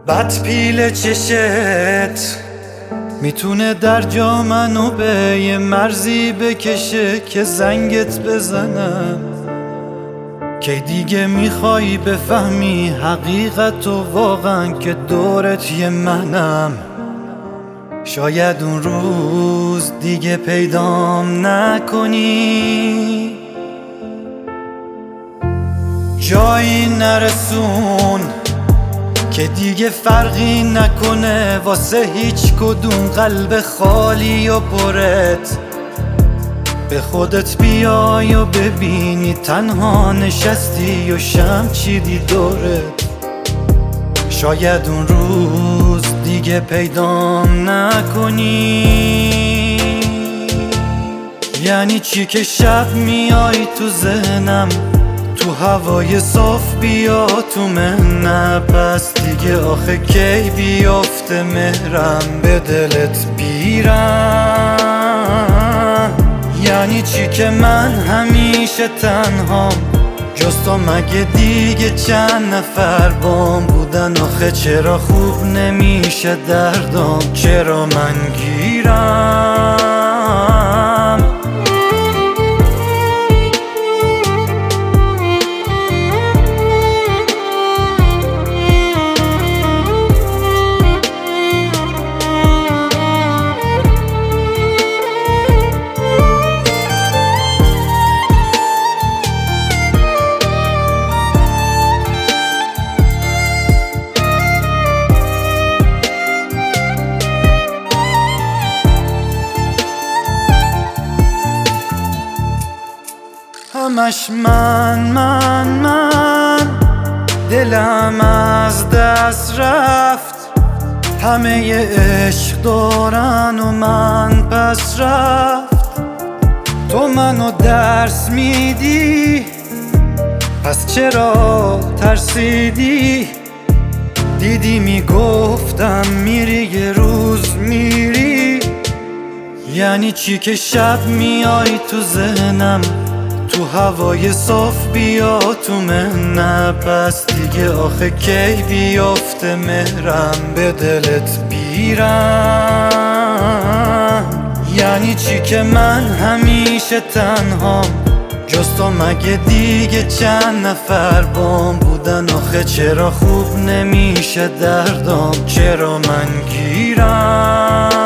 بد پیل چشت میتونه در جا منو به یه مرزی بکشه که زنگت بزنم. کی دیگه میخوای بفهمی حقیقت و واقعا که دورت یه منم. شاید اون روز دیگه پیدام نکنی، جایی نرسون که دیگه فرقی نکنه واسه هیچ کدوم قلب خالی و پرت. به خودت بیای و ببینی تنها نشستی و شمع چیدی دورت. شاید اون روز دیگه پیدام نکنی. یعنی چی که شب میای تو ذهنم، تو هوای صاف بیا تو مهنه، پس دیگه آخه کی بیافته مهرم به دلت بیرم. یعنی چی که من همیشه تنهام، جز تو مگه دیگه چند نفر بام بودن؟ آخه چرا خوب نمیشه دردام، چرا من گیرم؟ همش من دلم از دست رفت. همه ی عشق دارن و من پس رفت. تو منو درس میدی پس چرا ترسیدی؟ دیدی میگفتم میری یه روز میری. یعنی چی که شب میای تو ذهنم، تو هوای صاف بیا تو مهنه، پس دیگه آخه کی بیافته مهرم به دلت بیرم؟ یعنی چی که من همیشه تنهام، جز تو مگه دیگه چند نفر بام بودن؟ آخه چرا خوب نمیشه دردام، چرا من گیرم؟